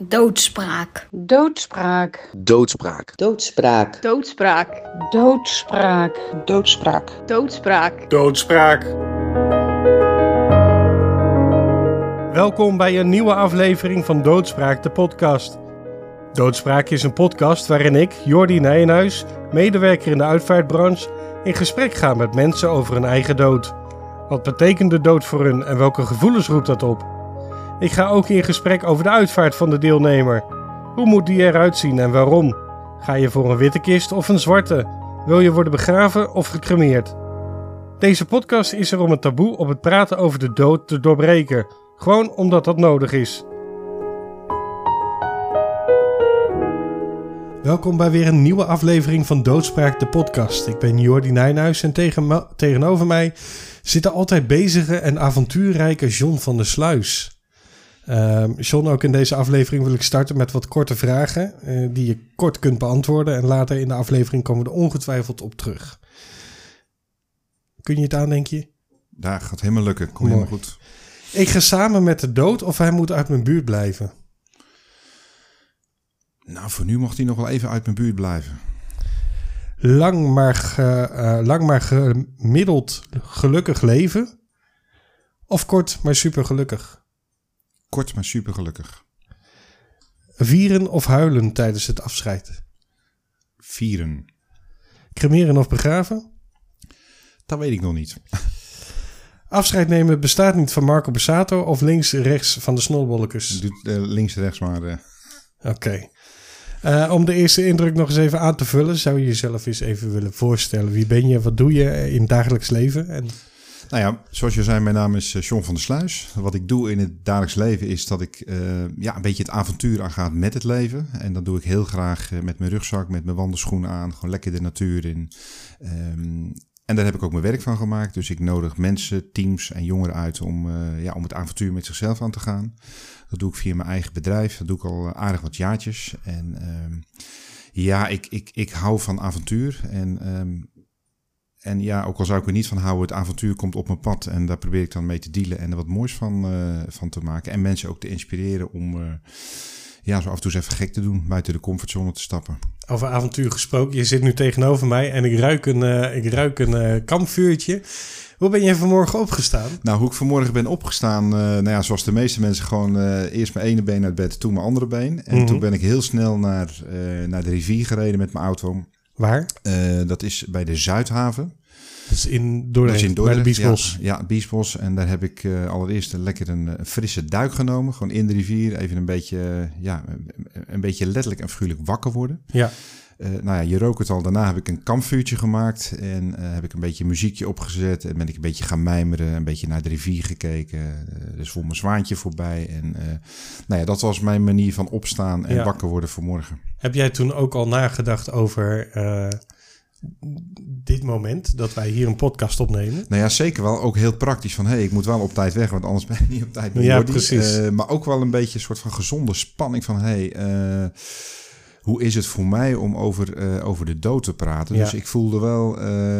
Doodspraak. Doodspraak. Doodspraak. Doodspraak. Doodspraak. Doodspraak. Doodspraak. Doodspraak. Doodspraak. Welkom bij een nieuwe aflevering van Doodspraak, de podcast. Doodspraak is een podcast waarin ik, Jordi Nijenhuis, medewerker in de uitvaartbranche, in gesprek ga met mensen over hun eigen dood. Wat betekent de dood voor hun en welke gevoelens roept dat op? Ik ga ook in gesprek over de uitvaart van de deelnemer. Hoe moet die eruit zien en waarom? Ga je voor een witte kist of een zwarte? Wil je worden begraven of gecremeerd? Deze podcast is er om het taboe op het praten over de dood te doorbreken. Gewoon omdat dat nodig is. Welkom bij weer een nieuwe aflevering van Doodspraak, de podcast. Ik ben Jordi Nijenhuis en tegenover mij zit de altijd bezige en avontuurrijke John van der Sluis. John, ook in deze aflevering wil ik starten met wat korte vragen die je kort kunt beantwoorden. En later in de aflevering komen we er ongetwijfeld op terug. Kun je het aan, denk je? Ja, gaat helemaal lukken. Komt helemaal goed. Ik ga samen met de dood of hij moet uit mijn buurt blijven? Nou, voor nu mocht hij nog wel even uit mijn buurt blijven. Lang maar gemiddeld gelukkig leven? Of kort maar super gelukkig? Kort maar super gelukkig. Vieren of huilen tijdens het afscheid? Vieren. Cremeren of begraven? Dat weet ik nog niet. Afscheid nemen bestaat niet van Marco Borsato of links-rechts van de snolbolletjes? Doe links-rechts maar. Oké. Om de eerste indruk nog eens even aan te vullen, zou je jezelf eens even willen voorstellen. Wie ben je, wat doe je in het dagelijks leven? Nou ja, zoals je zei, mijn naam is John van der Sluis. Wat ik doe in het dagelijks leven is dat ik een beetje het avontuur aanga met het leven. En dat doe ik heel graag met mijn rugzak, met mijn wandelschoenen aan. Gewoon lekker de natuur in. En daar heb ik ook mijn werk van gemaakt. Dus ik nodig mensen, teams en jongeren uit om het avontuur met zichzelf aan te gaan. Dat doe ik via mijn eigen bedrijf. Dat doe ik al aardig wat jaartjes. En ik hou van avontuur. En ja, ook al zou ik er niet van houden, het avontuur komt op mijn pad. En daar probeer ik dan mee te dealen en er wat moois van te maken. En mensen ook te inspireren om zo af en toe eens even gek te doen. Buiten de comfortzone te stappen. Over avontuur gesproken, je zit nu tegenover mij en ik ruik een kampvuurtje. Hoe ben je vanmorgen opgestaan? Nou, hoe ik vanmorgen ben opgestaan, zoals de meeste mensen gewoon eerst mijn ene been uit bed, toen mijn andere been. En toen ben ik heel snel naar de rivier gereden met mijn auto. Waar? Dat is bij de Zuidhaven. Dat is in Dordrecht, bij de Biesbos. Ja, het Biesbos. En daar heb ik allereerst lekker een frisse duik genomen. Gewoon in de rivier. Even een beetje letterlijk en figuurlijk wakker worden. Ja. Je rook het al. Daarna heb ik een kampvuurtje gemaakt. En heb ik een beetje muziekje opgezet. En ben ik een beetje gaan mijmeren. Een beetje naar de rivier gekeken. Dus voel mijn zwaantje voorbij. En dat was mijn manier van opstaan en wakker worden voor morgen. Heb jij toen ook al nagedacht over dit moment dat wij hier een podcast opnemen? Nou ja, zeker wel. Ook heel praktisch van, ik moet wel op tijd weg, want anders ben ik niet op tijd meer. Ja, precies. Maar ook wel een beetje een soort van gezonde spanning van, hoe is het voor mij om over de dood te praten? Ja. Dus ik voelde wel,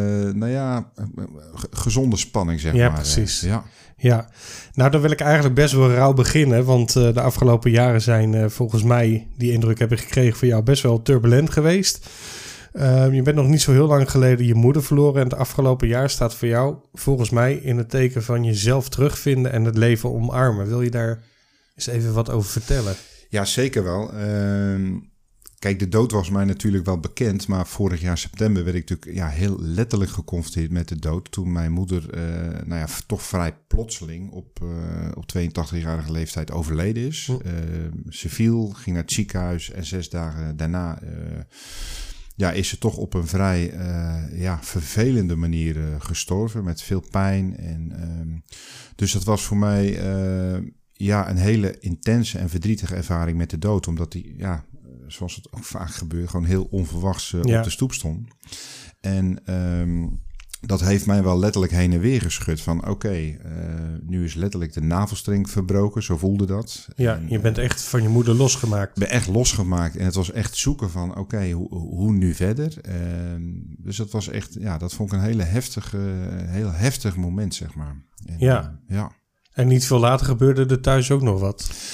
gezonde spanning, zeg maar. Ja, precies. Ja, nou dan wil ik eigenlijk best wel rauw beginnen, want de afgelopen jaren zijn volgens mij, die indruk heb ik gekregen van jou, best wel turbulent geweest. Je bent nog niet zo heel lang geleden je moeder verloren en het afgelopen jaar staat voor jou volgens mij in het teken van jezelf terugvinden en het leven omarmen. Wil je daar eens even wat over vertellen? Ja, zeker wel. Kijk, de dood was mij natuurlijk wel bekend, maar vorig jaar september werd ik natuurlijk heel letterlijk geconfronteerd met de dood. Toen mijn moeder toch vrij plotseling op 82-jarige leeftijd overleden is. Ze viel, ging naar het ziekenhuis en 6 dagen daarna is ze toch op een vrij vervelende manier gestorven met veel pijn. Dus dat was voor mij een hele intense en verdrietige ervaring met de dood, omdat die zoals het ook vaak gebeurt, gewoon heel onverwachts op de stoep stond. En dat heeft mij wel letterlijk heen en weer geschud van nu is letterlijk de navelstreng verbroken, zo voelde dat. Ja, en je bent echt van je moeder losgemaakt. Ik ben echt losgemaakt en het was echt zoeken van hoe nu verder. Dus dat was echt, dat vond ik een heel heftig moment, zeg maar. En, En niet veel later gebeurde er thuis ook nog wat.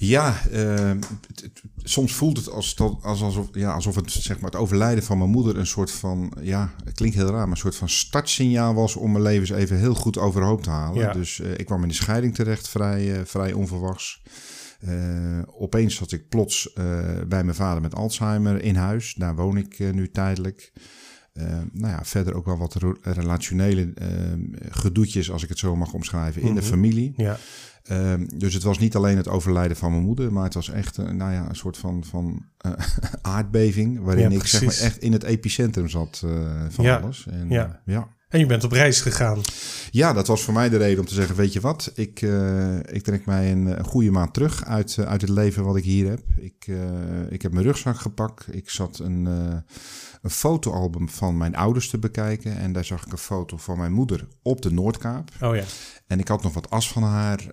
Ja, soms voelt het alsof het, zeg maar, het overlijden van mijn moeder een soort van, ja, het klinkt heel raar, maar een soort van startsignaal was om mijn leven eens even heel goed overhoop te halen. Ja. Dus ik kwam in de scheiding terecht, vrij onverwachts. Opeens zat ik plots bij mijn vader met Alzheimer in huis. Daar woon ik nu tijdelijk. Verder ook wel wat relationele gedoetjes, als ik het zo mag omschrijven, in de familie. Ja. Dus het was niet alleen het overlijden van mijn moeder, maar het was echt een soort van aardbeving, waarin ik, zeg maar, echt in het epicentrum zat van alles. En, En je bent op reis gegaan. Ja, dat was voor mij de reden om te zeggen, weet je wat, ik trek mij een goede maand terug uit het leven wat ik hier heb. Ik heb mijn rugzak gepakt. Ik zat een fotoalbum van mijn ouders te bekijken en daar zag ik een foto van mijn moeder op de Noordkaap. Oh ja. En ik had nog wat as van haar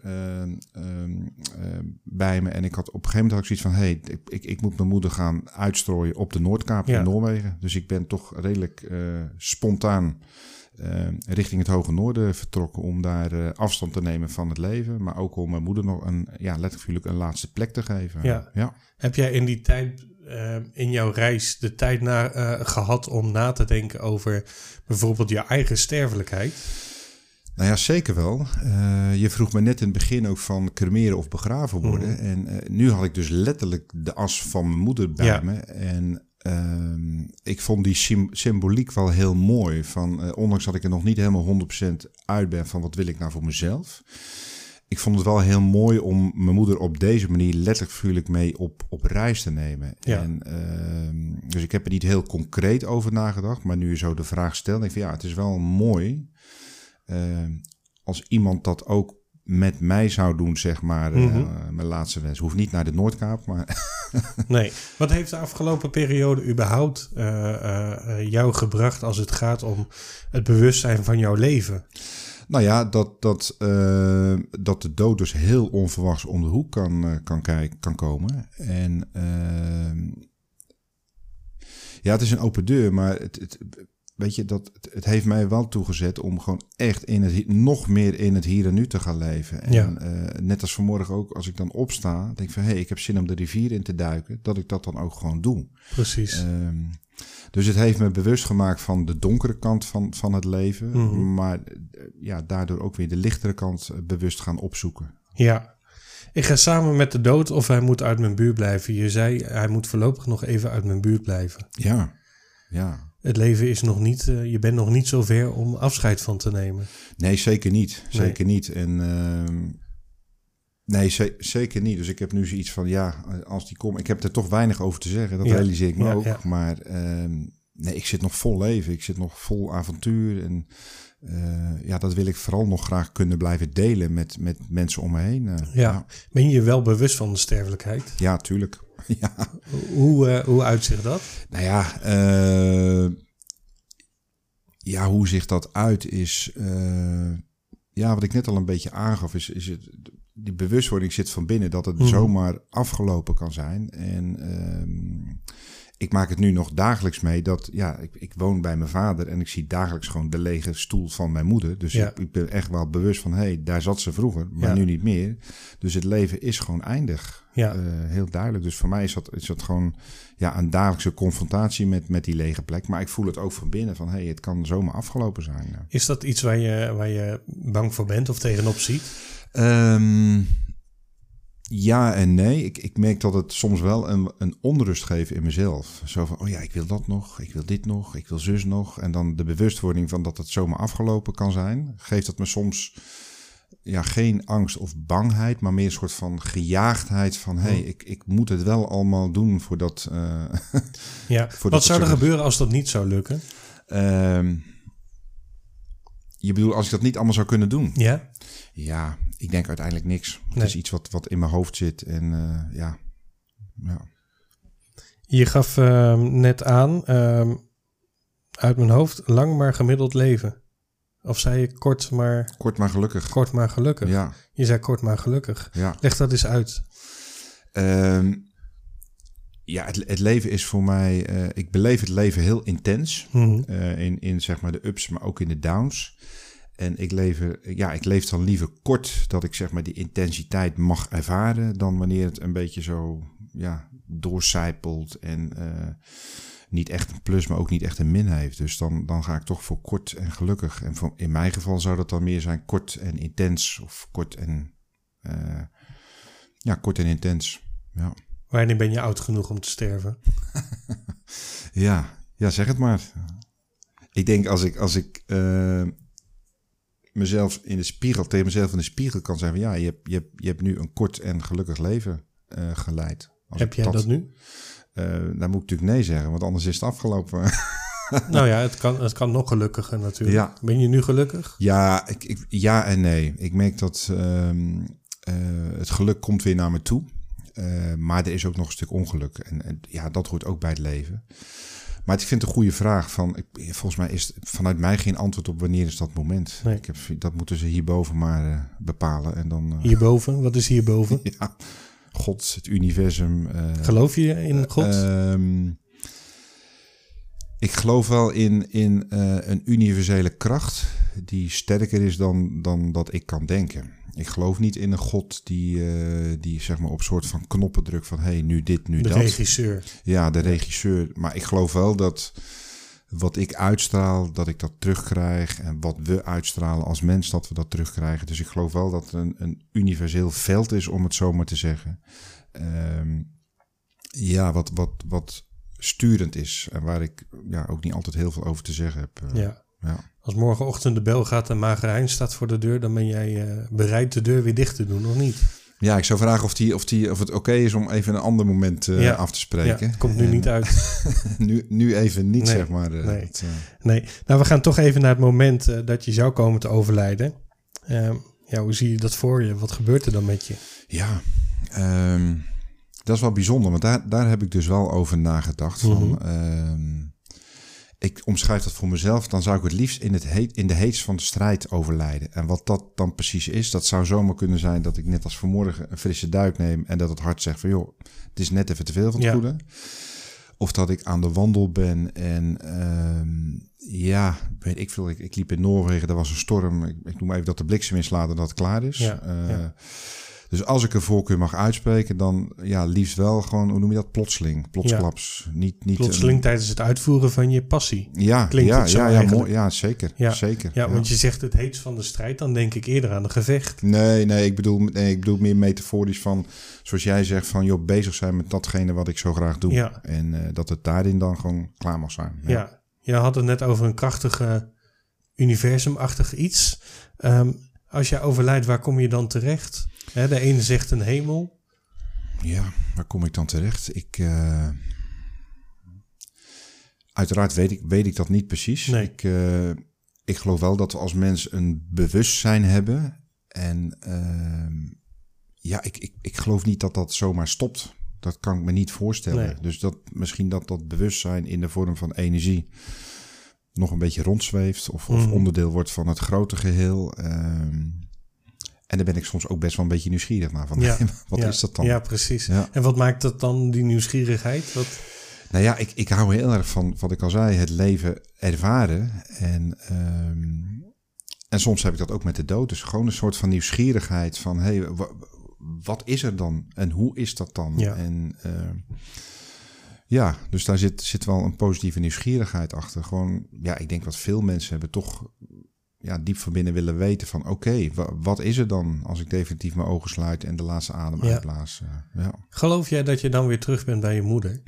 bij me. En ik had op een gegeven moment zoiets van, ik moet mijn moeder gaan uitstrooien op de Noordkaap in Noorwegen. Dus ik ben toch redelijk spontaan richting het Hoge Noorden vertrokken om daar afstand te nemen van het leven. Maar ook om mijn moeder nog letterlijk een laatste plek te geven. Ja. Heb jij in die tijd, in jouw reis, de tijd gehad om na te denken over bijvoorbeeld je eigen sterfelijkheid? Nou ja, zeker wel. Je vroeg me net in het begin ook van cremeren of begraven worden. En nu had ik dus letterlijk de as van mijn moeder bij me. En ik vond die symboliek wel heel mooi. Ondanks dat ik er nog niet helemaal 100% uit ben van wat wil ik nou voor mezelf. Ik vond het wel heel mooi om mijn moeder op deze manier letterlijk figuurlijk mee op reis te nemen. Ja. En, dus ik heb er niet heel concreet over nagedacht. Maar nu je zo de vraag stelt, denk ik van het is wel mooi als iemand dat ook met mij zou doen, zeg maar, mijn laatste wens. Hoeft niet naar de Noordkaap, maar... Nee. Wat heeft de afgelopen periode überhaupt jou gebracht als het gaat om het bewustzijn van jouw leven? Nou ja, dat de dood dus heel onverwachts om de hoek kan komen. En het is een open deur, maar weet je, het heeft mij wel toegezet om gewoon echt nog meer in het hier en nu te gaan leven. En net als vanmorgen ook, als ik dan opsta, denk ik van, ik heb zin om de rivier in te duiken, dat ik dat dan ook gewoon doe. Precies. Dus het heeft me bewust gemaakt van de donkere kant van het leven, maar daardoor ook weer de lichtere kant bewust gaan opzoeken. Ja. Ik ga samen met de dood of hij moet uit mijn buurt blijven. Je zei, hij moet voorlopig nog even uit mijn buurt blijven. Ja. Het leven is nog niet, je bent nog niet zo ver om afscheid van te nemen. Nee, zeker niet. Zeker niet. En zeker niet. Dus ik heb nu zoiets van, als die komt... Ik heb er toch weinig over te zeggen, dat realiseer ik me ook. Ja. Maar ik zit nog vol leven. Ik zit nog vol avontuur. En dat wil ik vooral nog graag kunnen blijven delen met mensen om me heen. Ben je je wel bewust van de sterfelijkheid? Ja, tuurlijk. Ja. Hoe uitzicht dat? Nou ja, hoe zich dat uit is... wat ik net al een beetje aangaf, is het... Die bewustwording zit van binnen dat het zomaar afgelopen kan zijn. En ik maak het nu nog dagelijks mee dat... ik woon bij mijn vader en ik zie dagelijks gewoon de lege stoel van mijn moeder. Dus ik ben echt wel bewust van, daar zat ze vroeger, maar nu niet meer. Dus het leven is gewoon eindig. Ja. Heel duidelijk. Dus voor mij is dat gewoon een dagelijkse confrontatie met die lege plek. Maar ik voel het ook van binnen van, het kan zomaar afgelopen zijn. Is dat iets waar je bang voor bent of tegenop ziet? Ja en nee. Ik merk dat het soms wel een onrust geeft in mezelf. Zo van, ik wil dat nog, ik wil dit nog, ik wil zus nog. En dan de bewustwording van dat het zomaar afgelopen kan zijn. Geeft dat me soms geen angst of bangheid, maar meer een soort van gejaagdheid van... ik moet het wel allemaal doen voordat... Wat zou er gebeuren als dat niet zou lukken? Je bedoelt, als ik dat niet allemaal zou kunnen doen? Ja. Ja, ik denk uiteindelijk niks. Het is iets wat in mijn hoofd zit. En Je gaf net aan, uit mijn hoofd, lang maar gemiddeld leven. Of zei je kort maar... Kort maar gelukkig. Kort maar gelukkig. Ja. Je zei kort maar gelukkig. Ja. Leg dat eens uit. Het leven is voor mij... ik beleef het leven heel intens. In zeg maar de ups, maar ook in de downs. En ik leef dan liever kort dat ik zeg maar die intensiteit mag ervaren dan wanneer het een beetje zo doorcijpelt en niet echt een plus, maar ook niet echt een min heeft. Dus dan ga ik toch voor kort en gelukkig. En in mijn geval zou dat dan meer zijn kort en intens of kort en intens. Ja. Wanneer ben je oud genoeg om te sterven? Ja, zeg het maar. Ik denk als ik mezelf tegen mezelf in de spiegel kan zeggen van je hebt nu een kort en gelukkig leven geleid. Heb jij dat nu? Dan moet ik natuurlijk nee zeggen, want anders is het afgelopen. Nou ja, het kan nog gelukkiger natuurlijk. Ja. Ben je nu gelukkig? Ja, ja en nee. Ik merk dat het geluk komt weer naar me toe. Maar er is ook nog een stuk ongeluk. En dat hoort ook bij het leven. Maar ik vind het een goede vraag. Volgens mij is vanuit mij geen antwoord op wanneer is dat moment. Nee. Dat moeten ze hierboven maar bepalen. En dan, hierboven? Wat is hierboven? Ja, God, het universum. Geloof je in God? Ik geloof wel in een universele kracht die sterker is dan dat ik kan denken. Ik geloof niet in een God die zeg maar op soort van knoppen drukt van hey, nu dit, nu dat. De regisseur. Ja, de regisseur. Maar ik geloof wel dat wat ik uitstraal, dat ik dat terugkrijg. En wat we uitstralen als mens, dat we dat terugkrijgen. Dus ik geloof wel dat het een universeel veld is, om het zo maar te zeggen. Wat sturend is. En waar ik ook niet altijd heel veel over te zeggen heb. Ja. Als morgenochtend de bel gaat en Mager Hein staat voor de deur, dan ben jij bereid de deur weer dicht te doen, of niet? Ja, ik zou vragen of het oké is om even een ander moment af te spreken. Ja, het komt nu niet uit. nu even niet, nee, zeg maar. Nee. Nou, we gaan toch even naar het moment dat je zou komen te overlijden. Hoe zie je dat voor je? Wat gebeurt er dan met je? Ja, dat is wel bijzonder, want daar heb ik dus wel over nagedacht. Ik omschrijf dat voor mezelf. Dan zou ik het liefst in de heetst van de strijd overlijden. En wat dat dan precies is, dat zou zomaar kunnen zijn dat ik net als vanmorgen een frisse duik neem en dat het hart zegt van joh, het is net even te veel van het goede. Of dat ik aan de wandel ben en weet ik veel. Ik liep in Noorwegen, er was een storm. Ik noem even dat de bliksem inslaat en dat het klaar is. Dus als ik een voorkeur mag uitspreken, dan liefst wel gewoon, hoe noem je dat? Plotsklaps. Niet plotseling tijdens het uitvoeren van je passie. Ja, klinkt het zo eigenlijk. Mooi. Ja, zeker. Ja. Zeker. Ja, want je zegt het heetst van de strijd, dan denk ik eerder aan een gevecht. Nee, ik bedoel meer metaforisch van, zoals jij zegt, van joh, bezig zijn met datgene wat ik zo graag doe. Ja. En dat het daarin dan gewoon klaar mag zijn. Ja, je had het net over een krachtige universumachtig iets. Als jij overlijdt, waar kom je dan terecht? De ene zegt een hemel. Ja, waar kom ik dan terecht? Uiteraard weet ik dat niet precies. Nee. Ik geloof wel dat we als mens een bewustzijn hebben. En ik geloof niet dat dat zomaar stopt. Dat kan ik me niet voorstellen. Nee. Dus misschien dat bewustzijn in de vorm van energie nog een beetje rondzweeft. Of onderdeel wordt van het grote geheel. En daar ben ik soms ook best wel een beetje nieuwsgierig naar. Wat is dat dan? Ja, precies. Ja. En wat maakt dat dan, die nieuwsgierigheid? Nou ja, ik hou heel erg van, wat ik al zei, het leven ervaren. En soms heb ik dat ook met de dood. Dus gewoon een soort van nieuwsgierigheid van, hey, wat is er dan? En hoe is dat dan? Ja. En dus daar zit wel een positieve nieuwsgierigheid achter. Gewoon, ik denk wat veel mensen hebben toch diep van binnen willen weten van oké, wat is er dan als ik definitief mijn ogen sluit en de laatste adem uitblaas? Geloof jij dat je dan weer terug bent bij je moeder?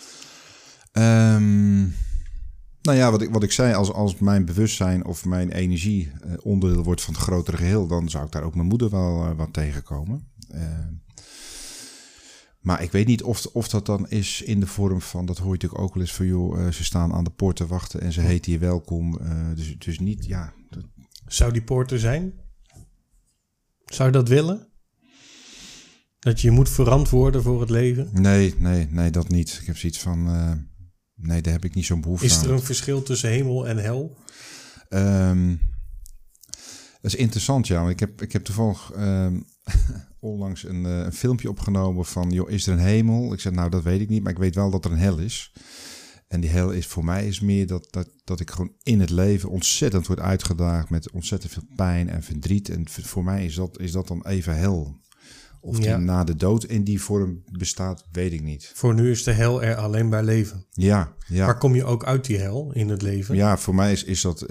Wat ik zei, als mijn bewustzijn of mijn energie onderdeel wordt van het grotere geheel, dan zou ik daar ook mijn moeder wel wat tegenkomen. Maar ik weet niet of dat dan is in de vorm van, dat hoor je natuurlijk ook wel eens van joh, ze staan aan de poort te wachten en ze heet hier welkom. Dus niet, Zou die poort er zijn? Zou je dat willen? Dat je moet verantwoorden voor het leven? Nee, dat niet. Ik heb zoiets van, nee, daar heb ik niet zo'n behoefte aan. Is er een verschil tussen hemel en hel? Dat is interessant, ja. Ik heb toevallig onlangs een filmpje opgenomen van, joh, is er een hemel? Ik zei, nou, dat weet ik niet, maar ik weet wel dat er een hel is. En die hel is voor mij is meer dat ik gewoon in het leven ontzettend word uitgedaagd met ontzettend veel pijn en verdriet. En voor mij is dat dan even hel. Of die na de dood in die vorm bestaat, weet ik niet. Voor nu is de hel er alleen bij leven. Ja. Maar kom je ook uit die hel in het leven? Ja, voor mij is dat...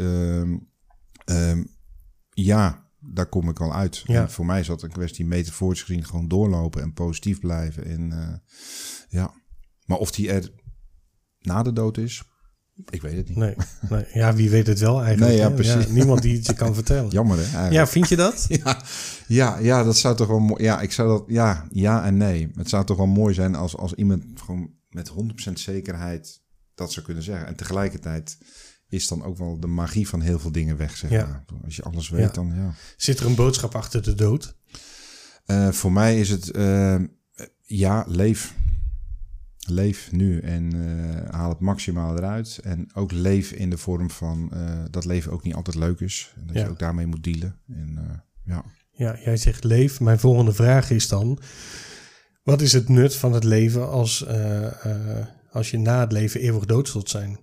daar kom ik al uit. Ja. En voor mij is dat een kwestie metaforisch gezien gewoon doorlopen en positief blijven. En maar of die er na de dood is, ik weet het niet. Nee. Ja, wie weet het wel eigenlijk. Nee, ja, precies. Ja, niemand die het je kan vertellen. Jammer, hè? Eigenlijk. Ja, vind je dat? Ja, dat zou toch wel mooi... Ja, ik zou dat... Ja en nee. Het zou toch wel mooi zijn als iemand gewoon met 100% zekerheid dat zou kunnen zeggen. En tegelijkertijd is dan ook wel de magie van heel veel dingen weg, zeg maar. Als je alles weet, dan Zit er een boodschap achter de dood? Voor mij is het... leef. Leef nu en haal het maximaal eruit. En ook leef in de vorm van dat leven ook niet altijd leuk is. En dat je ook daarmee moet dealen. En, Ja, jij zegt leef. Mijn volgende vraag is dan... Wat is het nut van het leven als je na het leven eeuwig dood zult zijn?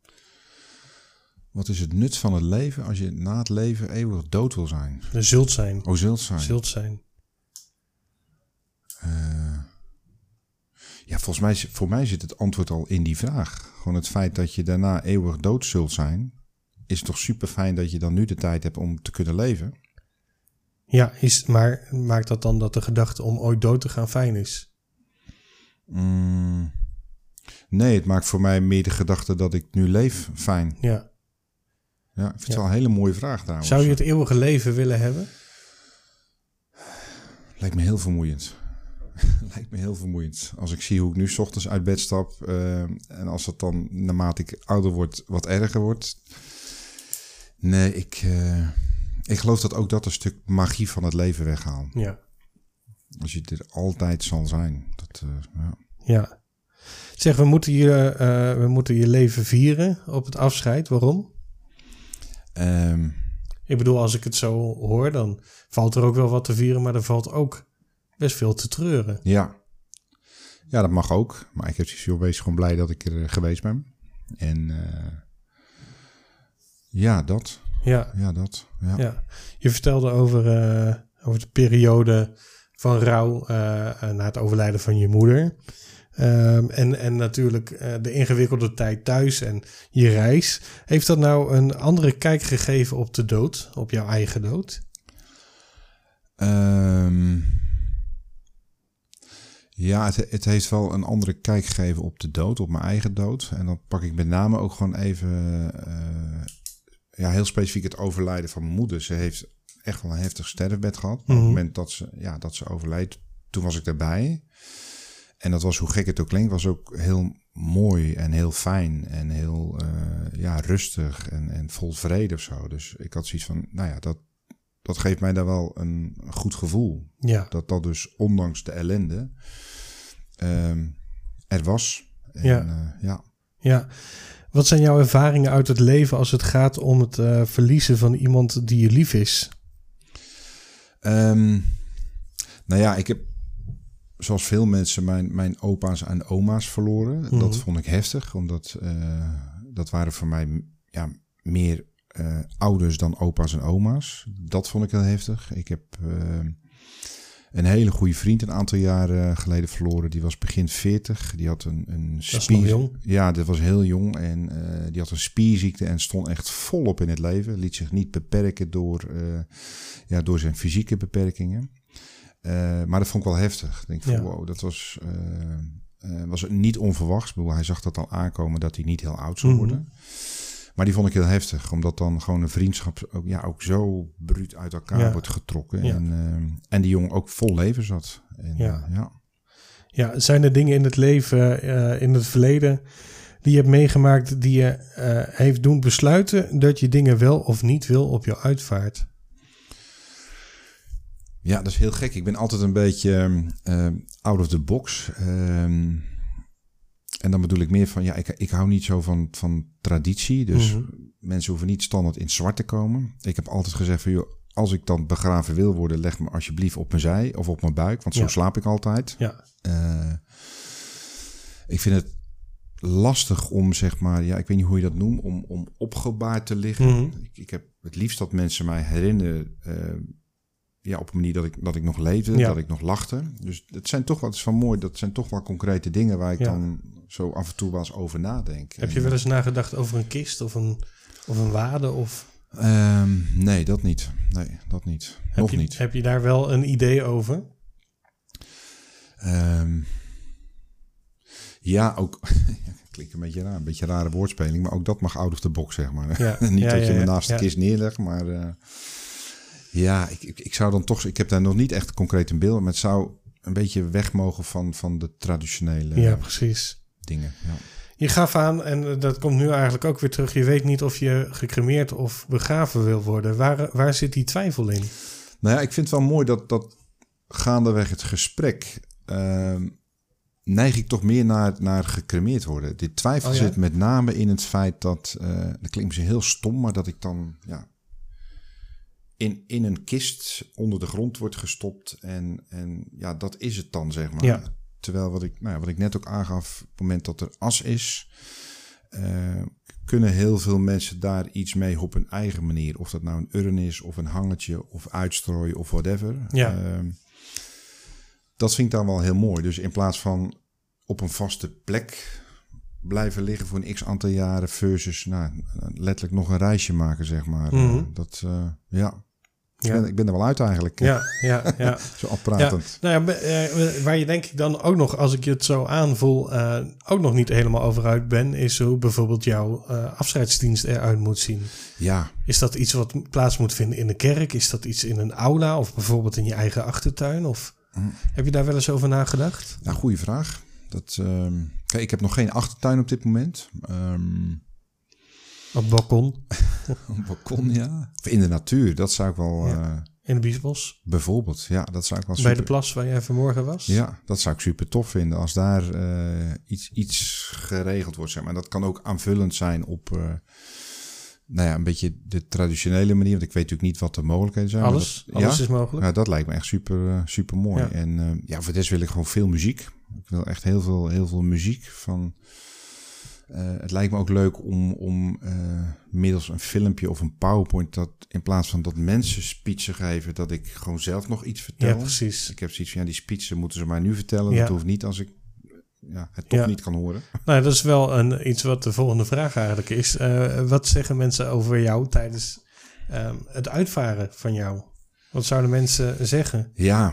Wat is het nut van het leven als je na het leven eeuwig dood wil zijn? Zult zijn. Oh, zult zijn. Zult zijn. Volgens mij, voor mij zit het antwoord al in die vraag. Gewoon het feit dat je daarna eeuwig dood zult zijn, is toch super fijn dat je dan nu de tijd hebt om te kunnen leven. Ja, maar maakt dat dan dat de gedachte om ooit dood te gaan fijn is? Nee, het maakt voor mij meer de gedachte dat ik nu leef fijn. Ja. Ja, ik vind het wel een hele mooie vraag trouwens. Zou je het eeuwige leven willen hebben? Lijkt me heel vermoeiend. Lijkt me heel vermoeiend. Als ik zie hoe ik nu 's ochtends uit bed stap en als dat dan naarmate ik ouder word wat erger wordt. Nee, ik geloof dat ook dat een stuk magie van het leven weghaalt. Ja. Als je er altijd zal zijn. Ja. Zeg, we moeten je leven vieren op het afscheid. Waarom? Ik bedoel, als ik het zo hoor, dan valt er ook wel wat te vieren, maar er valt ook best veel te treuren. Ja, dat mag ook. Maar ik heb zoiets, wees gewoon blij dat ik er geweest ben. En dat. Ja. Je vertelde over de periode van rouw na het overlijden van je moeder. En natuurlijk de ingewikkelde tijd thuis en je reis. Heeft dat nou een andere kijk gegeven op de dood, op jouw eigen dood? Ja, het heeft wel een andere kijk gegeven op de dood, op mijn eigen dood. En dan pak ik met name ook gewoon even heel specifiek het overlijden van mijn moeder. Ze heeft echt wel een heftig sterfbed gehad. Op het moment dat ze overleed, toen was ik daarbij. En dat was, hoe gek het ook klinkt, was ook heel mooi en heel fijn en heel rustig en vol vrede of zo. Dus ik had zoiets van, dat geeft mij daar wel een goed gevoel. Ja. Dat dus ondanks de ellende er was. Ja. Wat zijn jouw ervaringen uit het leven als het gaat om het verliezen van iemand die je lief is? Ik heb zoals veel mensen mijn opa's en oma's verloren. Dat vond ik heftig, omdat dat waren voor mij meer ouders dan opa's en oma's. Dat vond ik heel heftig. Ik heb een hele goede vriend een aantal jaren geleden verloren. Die was begin 40. Die had een spier... Dat is nog jong. Ja, dat was heel jong. En die had een spierziekte en stond echt volop in het leven. Liet zich niet beperken door zijn fysieke beperkingen. Maar dat vond ik wel heftig. Ik denk van wow, dat was niet onverwachts. Ik bedoel, hij zag dat al aankomen dat hij niet heel oud zou worden. Maar die vond ik heel heftig, omdat dan gewoon een vriendschap ook zo bruut uit elkaar wordt getrokken. Ja. En die jongen ook vol leven zat. Zijn er dingen in het leven, in het verleden, die je hebt meegemaakt, die je heeft doen besluiten dat je dingen wel of niet wil op jouw uitvaart? Ja, dat is heel gek. Ik ben altijd een beetje out of the box. En dan bedoel ik meer van, ik hou niet zo van traditie. Dus mensen hoeven niet standaard in zwart te komen. Ik heb altijd gezegd van, als ik dan begraven wil worden, leg me alsjeblieft op mijn zij of op mijn buik. Want zo slaap ik altijd. Ja. Ik vind het lastig om, zeg maar, ja, ik weet niet hoe je dat noemt, om opgebaard te liggen. Mm-hmm. Ik heb het liefst dat mensen mij herinneren, op een manier dat ik nog leefde, dat ik nog lachte. Dus het zijn toch wat is van mooi. Dat zijn toch wel concrete dingen waar ik dan zo af en toe wel eens over nadenk. Heb je wel eens nagedacht over een kist of een wade? Of? Nee, dat niet. Nee, dat niet. Niet. Heb je daar wel een idee over? Ja, ook. Klinkt een beetje raar, een beetje rare woordspeling, maar ook dat mag out of the box, zeg maar. Ja. Niet dat je me naast de kist neerlegt, maar ik zou dan toch. Ik heb daar nog niet echt concreet een beeld, maar het zou een beetje weg mogen van de traditionele precies. dingen. Ja. Je gaf aan, en dat komt nu eigenlijk ook weer terug. Je weet niet of je gecremeerd of begraven wil worden. Waar zit die twijfel in? Nou ja, ik vind het wel mooi dat gaandeweg het gesprek neig ik toch meer naar gecremeerd worden. Dit twijfel zit met name in het feit dat klinkt misschien heel stom, maar dat ik dan in een kist onder de grond wordt gestopt en dat is het dan, zeg maar. Ja. Terwijl wat ik net ook aangaf, op het moment dat er as is, kunnen heel veel mensen daar iets mee op hun eigen manier. Of dat nou een urn is, of een hangertje, of uitstrooien, of whatever. Ja. Dat vind ik dan wel heel mooi. Dus in plaats van op een vaste plek blijven liggen voor een x aantal jaren versus letterlijk nog een reisje maken, zeg maar. Mm-hmm. Ik ben er wel uit eigenlijk. Ja. Zo appratend. Ja. Waar je denk ik dan ook nog, als ik je het zo aanvoel, ook nog niet helemaal over uit ben, is hoe bijvoorbeeld jouw afscheidsdienst eruit moet zien. Ja. Is dat iets wat plaats moet vinden in de kerk? Is dat iets in een aula of bijvoorbeeld in je eigen achtertuin? Of heb je daar wel eens over nagedacht? Nou, goede vraag. Kijk, ik heb nog geen achtertuin op dit moment. Op balkon? Een balkon, ja. Of in de natuur, dat zou ik wel... in de Biesbos? Bijvoorbeeld, ja. Dat zou ik wel super... Bij de plas waar jij vanmorgen was? Ja, dat zou ik super tof vinden. Als daar iets geregeld wordt, zeg maar. Dat kan ook aanvullend zijn op... een beetje de traditionele manier. Want ik weet natuurlijk niet wat de mogelijkheden zijn. Alles is mogelijk. Ja, dat lijkt me echt super mooi. Ja. En voor des wil ik gewoon veel muziek. Ik wil echt heel veel muziek van... het lijkt me ook leuk om middels een filmpje of een PowerPoint... dat in plaats van dat mensen speechen geven... dat ik gewoon zelf nog iets vertel. Ja, precies. Ik heb zoiets van, die speechen moeten ze maar nu vertellen. Dat hoeft niet als ik het toch niet kan horen. Nou, dat is wel iets wat de volgende vraag eigenlijk is. Wat zeggen mensen over jou tijdens het uitvaren van jou? Wat zouden mensen zeggen? Ja,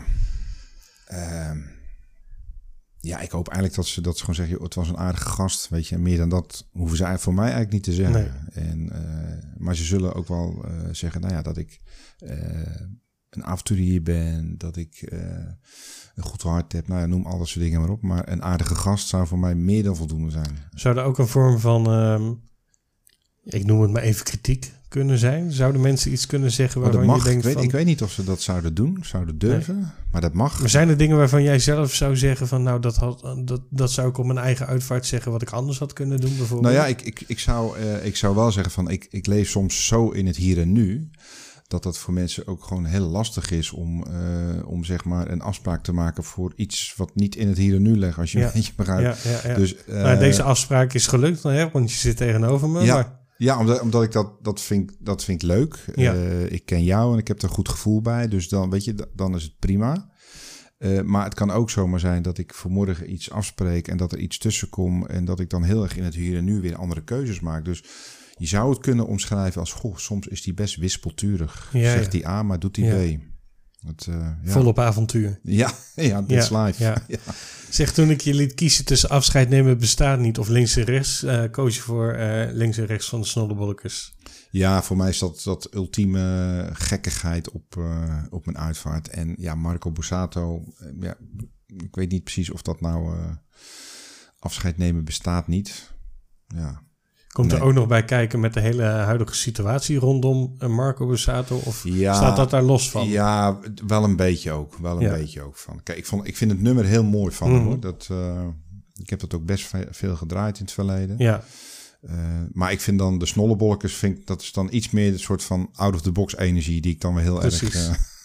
ik hoop eigenlijk dat ze gewoon zeggen... Joh, het was een aardige gast, weet je. En meer dan dat hoeven ze voor mij eigenlijk niet te zeggen. Nee. Maar ze zullen ook wel zeggen... dat ik een avonturier ben... dat ik een goed hart heb. Noem al dat soort dingen maar op. Maar een aardige gast zou voor mij meer dan voldoende zijn. Zou er ook een vorm van... ik noem het maar even kritiek kunnen zijn? Zouden mensen iets kunnen zeggen waarvan dat mag. Je denkt Ik weet niet of ze dat zouden doen, zouden durven, maar dat mag. Maar zijn er dingen waarvan jij zelf zou zeggen van dat zou ik op mijn eigen uitvaart zeggen wat ik anders had kunnen doen bijvoorbeeld? Nou ja, ik zou wel zeggen van ik leef soms zo in het hier en nu dat voor mensen ook gewoon heel lastig is om zeg maar een afspraak te maken voor iets wat niet in het hier en nu ligt, als je een beetje begrijpt. Ja. Dus, deze afspraak is gelukt, want je zit tegenover me. Ja. Maar... Ja, omdat ik dat vind ik leuk. Ja. Ik ken jou en ik heb er een goed gevoel bij. Dus dan, weet je, dan is het prima. Maar het kan ook zomaar zijn dat ik vanmorgen iets afspreek... en dat er iets tussen komt... en dat ik dan heel erg in het hier en nu weer andere keuzes maak. Dus je zou het kunnen omschrijven als... Goh, soms is die best wispelturig. Zegt die A, maar doet die B. Volop avontuur. Ja, dit is live. Ja. Zeg, toen ik je liet kiezen tussen afscheid nemen bestaat niet... of links en rechts, koos je voor links en rechts van de Snollebollekes. Ja, voor mij is dat ultieme gekkigheid op mijn uitvaart. En ja, Marco Borsato, ik weet niet precies of dat nou afscheid nemen bestaat niet. Ja. Komt er ook nog bij kijken met de hele huidige situatie rondom Marco Borsato? Of staat dat daar los van? Ja, wel een beetje ook. Beetje ook van. Kijk, ik vind het nummer heel mooi van hem, hoor. Ik heb dat ook best veel gedraaid in het verleden. Ja. Maar ik vind dan de Snollebollekes, dat is dan iets meer een soort van out-of-the-box energie die ik dan weer heel erg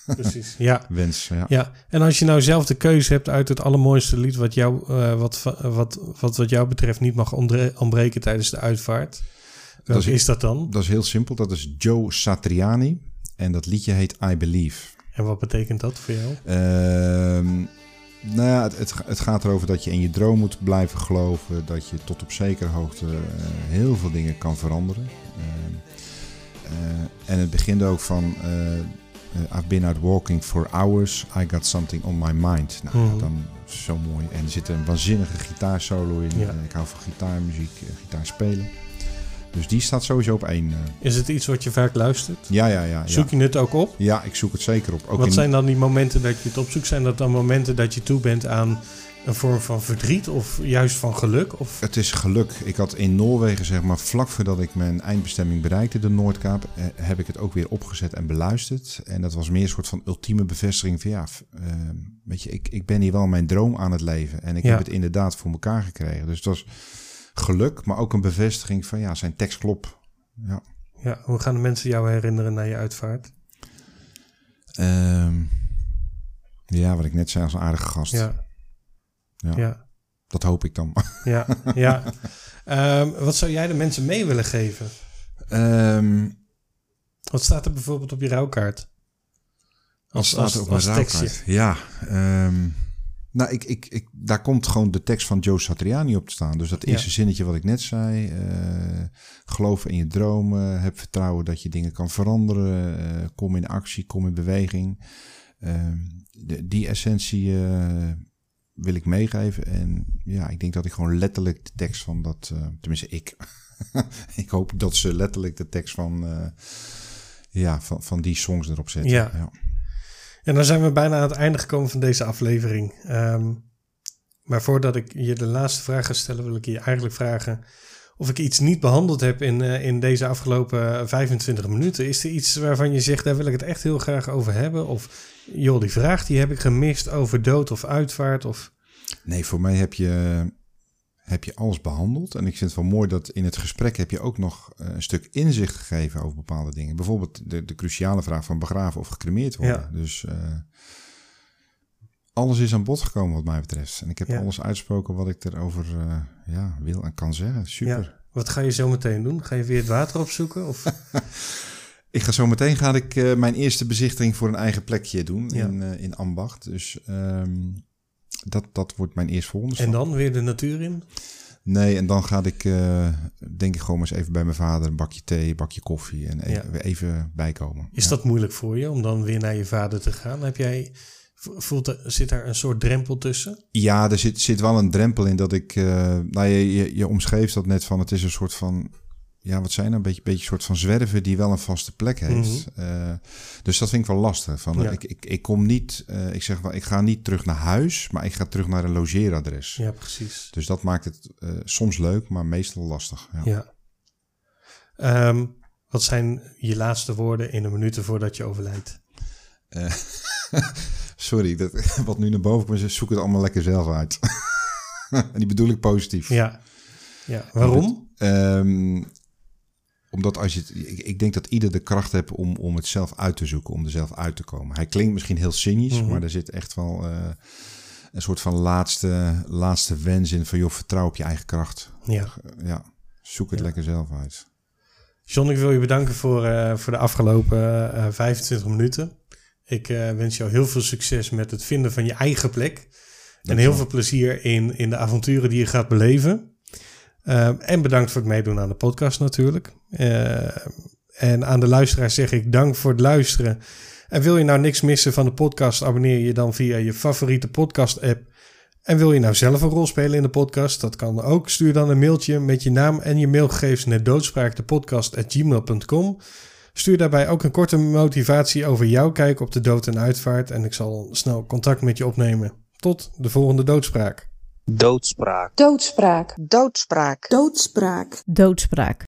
Precies, ja. wens. Ja. Ja, en als je nou zelf de keuze hebt uit het allermooiste lied wat jou betreft niet mag ontbreken tijdens de uitvaart. Welk is dat dan? Dat is heel simpel. Dat is Joe Satriani. En dat liedje heet I Believe. En wat betekent dat voor jou? Nou ja, het gaat erover dat je in je droom moet blijven geloven. Dat je tot op zekere hoogte heel veel dingen kan veranderen. En het begint ook van... I've been out walking for hours. I got something on my mind. Nou, dan zo mooi. En er zit een waanzinnige gitaarsolo in. Ja. Ik hou van gitaarmuziek, gitaar spelen. Dus die staat sowieso op 1. Is het iets wat je vaak luistert? Ja. Zoek je het ook op? Ja, ik zoek het zeker op. Ook wat zijn dan die momenten dat je het opzoekt? Zijn dat dan momenten dat je toe bent aan een vorm van verdriet of juist van geluk? Of? Het is geluk. Ik had in Noorwegen, zeg maar, vlak voordat ik mijn eindbestemming bereikte, de Noordkaap, heb ik het ook weer opgezet en beluisterd. En dat was meer een soort van ultieme bevestiging van weet je, ik ben hier wel mijn droom aan het leven. En ik heb het inderdaad voor elkaar gekregen. Dus dat was geluk, maar ook een bevestiging van zijn tekst klopt. Ja, hoe gaan de mensen jou herinneren naar je uitvaart? Wat ik net zei, als een aardige gast. Ja. Dat hoop ik dan. Ja. Wat zou jij de mensen mee willen geven? Wat staat er bijvoorbeeld op je rouwkaart? Als tekstje? Ja. Nou, daar komt gewoon de tekst van Joe Satriani op te staan. Dus dat eerste zinnetje wat ik net zei. Geloof in je dromen. Heb vertrouwen dat je dingen kan veranderen. Kom in actie, kom in beweging. Die essentie wil ik meegeven. En ik denk dat ik gewoon letterlijk de tekst van dat... tenminste, ik. Ik hoop dat ze letterlijk de tekst van die songs erop zetten. Ja. En dan zijn we bijna aan het einde gekomen van deze aflevering. Maar voordat ik je de laatste vraag ga stellen, wil ik je eigenlijk vragen of ik iets niet behandeld heb in deze afgelopen 25 minuten. Is er iets waarvan je zegt, daar wil ik het echt heel graag over hebben? Of joh, die vraag die heb ik gemist over dood of uitvaart? Of... Nee, voor mij heb je alles behandeld. En ik vind het wel mooi dat in het gesprek heb je ook nog een stuk inzicht gegeven over bepaalde dingen. Bijvoorbeeld de cruciale vraag van begraven of gecremeerd worden. Ja. Dus alles is aan bod gekomen wat mij betreft. En ik heb alles uitsproken wat ik erover wil en kan zeggen. Super. Ja. Wat ga je zo meteen doen? Ga je weer het water opzoeken? Of... Ik ga zo meteen mijn eerste bezichtiging voor een eigen plekje doen in Ambacht. Dus... Dat wordt mijn eerstvolgende stap. En dan weer de natuur in? Nee, en dan ga ik denk ik gewoon eens even bij mijn vader een bakje thee, een bakje koffie en even bijkomen. Is dat moeilijk voor je om dan weer naar je vader te gaan? Zit daar een soort drempel tussen? Ja, er zit wel een drempel in dat ik... je omschreef dat net van het is een soort van... Ja, wat zijn nou? Een beetje een soort van zwerver die wel een vaste plek heeft. Mm-hmm. Dus dat vind ik wel lastig. Ik kom niet... ik zeg wel, ik ga niet terug naar huis, maar ik ga terug naar een logeeradres. Ja, precies. Dus dat maakt het soms leuk, maar meestal lastig. Ja. Wat zijn je laatste woorden in een minuut voordat je overlijdt? Sorry, wat nu naar boven komt, zoek het allemaal lekker zelf uit. En die bedoel ik positief. Ja. Waarom? Omdat ik denk dat ieder de kracht heeft om het zelf uit te zoeken, om er zelf uit te komen. Hij klinkt misschien heel cynisch, maar er zit echt wel een soort van laatste wens in van vertrouw op je eigen kracht. Zoek het lekker zelf uit. John, ik wil je bedanken voor de afgelopen 25 minuten. Ik wens jou heel veel succes met het vinden van je eigen plek. En heel veel plezier in de avonturen die je gaat beleven. En bedankt voor het meedoen aan de podcast natuurlijk. En aan de luisteraars zeg ik dank voor het luisteren. En wil je nou niks missen van de podcast, abonneer je dan via je favoriete podcast app. En wil je nou zelf een rol spelen in de podcast, dat kan ook. Stuur dan een mailtje met je naam en je mailgegevens naar doodspraaktepodcast@gmail.com. Stuur daarbij ook een korte motivatie over jouw kijk op de dood en uitvaart. En ik zal snel contact met je opnemen. Tot de volgende doodspraak. Doodspraak. Doodspraak. Doodspraak. Doodspraak. Doodspraak.